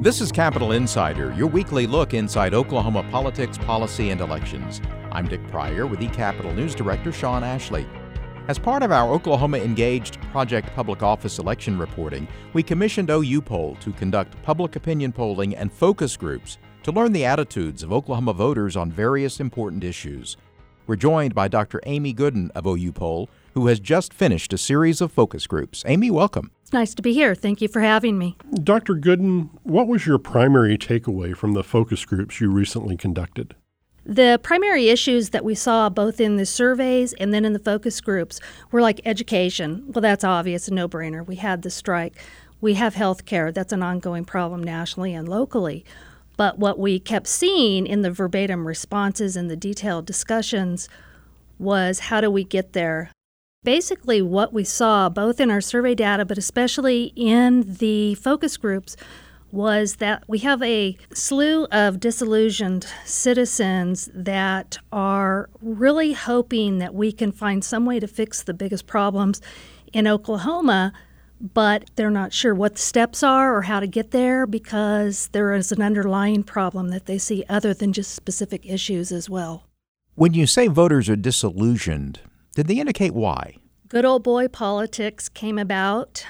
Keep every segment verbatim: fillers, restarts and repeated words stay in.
This is Capitol Insider, your weekly look inside Oklahoma politics, policy, and elections. I'm Dick Pryor with eCapitol News Director Sean Ashley. As part of our Oklahoma Engaged Project Public Office election reporting, we commissioned O U Poll to conduct public opinion polling and focus groups to learn the attitudes of Oklahoma voters on various important issues. We're joined by Doctor Amy Gooden of O U Poll, who has just finished a series of focus groups. Amy, welcome. It's nice to be here. Thank you for having me. Doctor Gooden, what was your primary takeaway from the focus groups you recently conducted? The primary issues that we saw both in the surveys and then in the focus groups were like education. Well, that's obvious, a no-brainer. We had the strike. We have health care. That's an ongoing problem nationally and locally. But what we kept seeing in the verbatim responses and the detailed discussions was, how do we get there? Basically, what we saw both in our survey data, but especially in the focus groups, was that we have a slew of disillusioned citizens that are really hoping that we can find some way to fix the biggest problems in Oklahoma, but they're not sure what the steps are or how to get there because there is an underlying problem that they see other than just specific issues as well. When you say voters are disillusioned, did they indicate why? Good old boy politics came about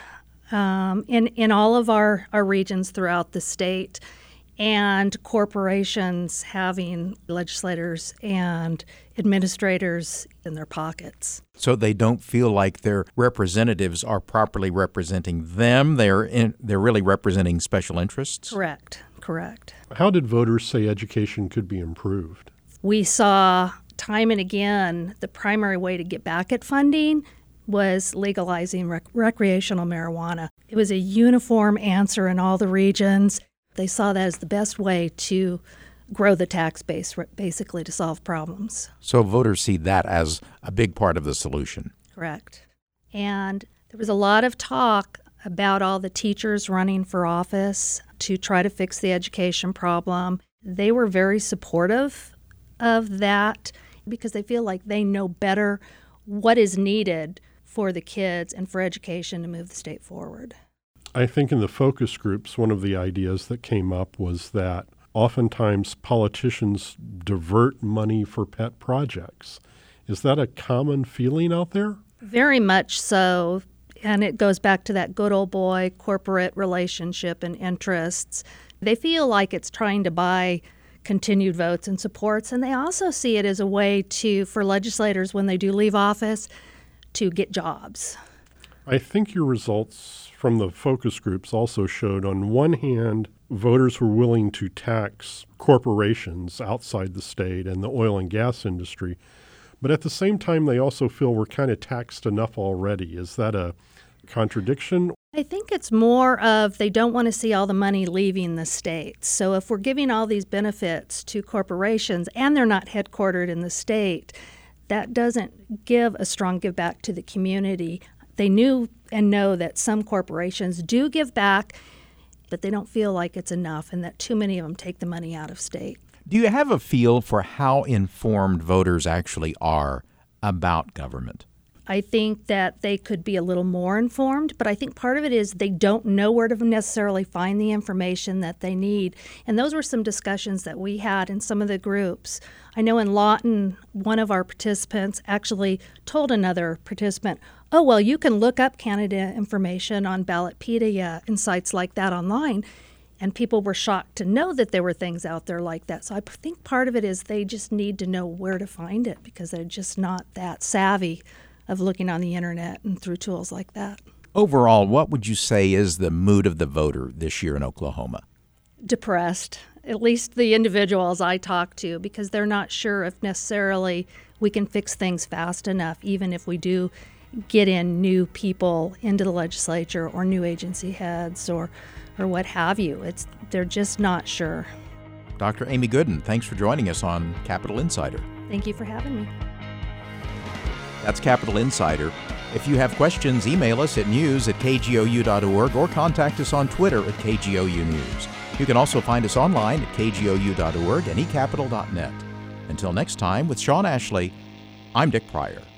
um, in, in all of our, our regions throughout the state, and corporations having legislators and administrators in their pockets. So they don't feel like their representatives are properly representing them. They're in, they're really representing special interests? Correct, correct. How did voters say education could be improved? We saw time and again the primary way to get back at funding was legalizing rec- recreational marijuana. It was a uniform answer in all the regions. They saw that as the best way to grow the tax base, basically to solve problems. So voters see that as a big part of the solution. Correct. And there was a lot of talk about all the teachers running for office to try to fix the education problem. They were very supportive of that because they feel like they know better what is needed for the kids and for education to move the state forward. I think in the focus groups, one of the ideas that came up was that oftentimes politicians divert money for pet projects. Is that a common feeling out there? Very much so. And it goes back to that good old boy corporate relationship and interests. They feel like it's trying to buy continued votes and supports, and they also see it as a way to, for legislators when they do leave office, to get jobs. I think your results from the focus groups also showed, on one hand, voters were willing to tax corporations outside the state and the oil and gas industry, but at the same time they also feel we're kind of taxed enough already. Is that a contradiction? I think it's more of they don't want to see all the money leaving the state. So if we're giving all these benefits to corporations and they're not headquartered in the state, that doesn't give a strong give back to the community. They knew and know that some corporations do give back, but they don't feel like it's enough and that too many of them take the money out of state. Do you have a feel for how informed voters actually are about government? I think that they could be a little more informed, but I think part of it is they don't know where to necessarily find the information that they need. And those were some discussions that we had in some of the groups. I know in Lawton, one of our participants actually told another participant, oh, well, you can look up candidate information on Ballotpedia and sites like that online. And people were shocked to know that there were things out there like that. So I think part of it is they just need to know where to find it because they're just not that savvy of looking on the internet and through tools like that. Overall, what would you say is the mood of the voter this year in Oklahoma? Depressed, at least the individuals I talk to, because they're not sure if necessarily we can fix things fast enough, even if we do get in new people into the legislature or new agency heads or or what have you. It's they're just not sure. Doctor Amy Gooden, thanks for joining us on Capitol Insider. Thank you for having me. That's Capitol Insider. If you have questions, email us at news at k g o u dot org or contact us on Twitter at K G O U News. You can also find us online at k g o u dot org and e capitol dot net. Until next time, with Sean Ashley, I'm Dick Pryor.